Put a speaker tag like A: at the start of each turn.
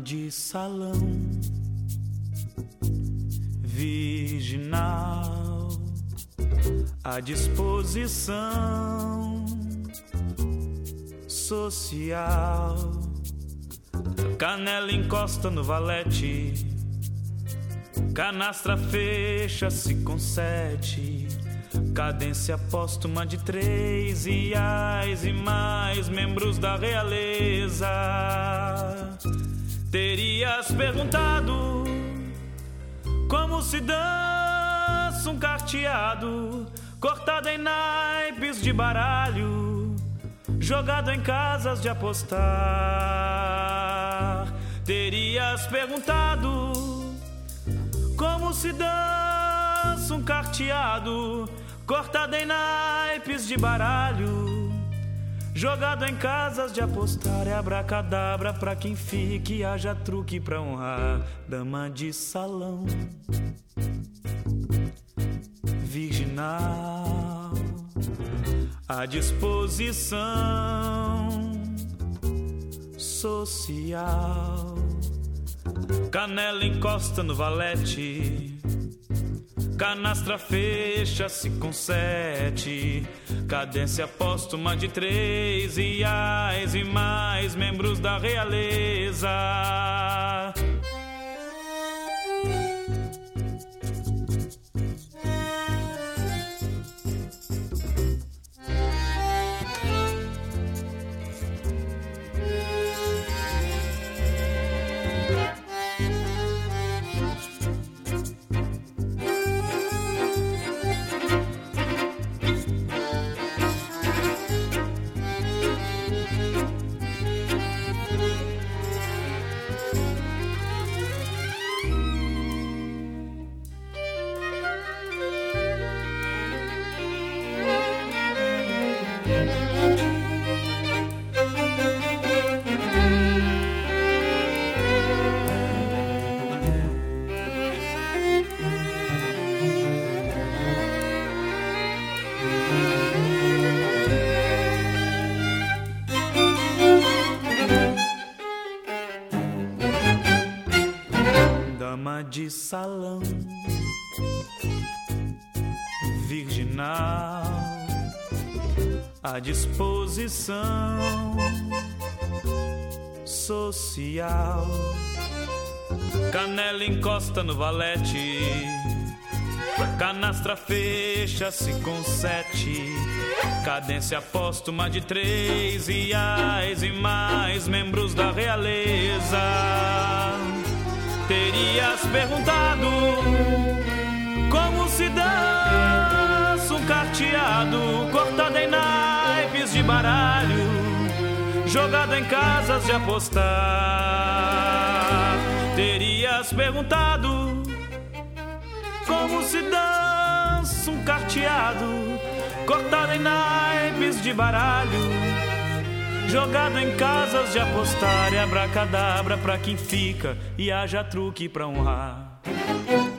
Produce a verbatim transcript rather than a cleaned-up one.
A: de salão, virginal, à disposição social. Canela encosta no valete, canastra fecha-se com sete, cadência póstuma de três iais e mais membros da realeza. Terias perguntado como se dança um carteado, cortado em naipes de baralho, jogado em casas de apostar. Terias perguntado como se dança um carteado, cortado em naipes de baralho, jogado em casas de apostar. É abracadabra pra quem fique e haja truque pra honrar. Dama de salão, virginal, à disposição social. Canela encosta no valete, canastra fecha-se com sete, cadência póstuma de três iais e mais membros da realeza. Dama de salão, virginal, à disposição social. Canela encosta no valete, canastra fecha-se com sete, cadência póstuma de três iais e mais membros da realeza. Terias perguntado como se dança um carteado, cortado em naipes de baralho, jogado em casas de apostar. Terias perguntado como se dança um carteado, cortado em naipes de baralho, jogado em casas de apostar. E abracadabra pra quem fica e haja truque pra honrar.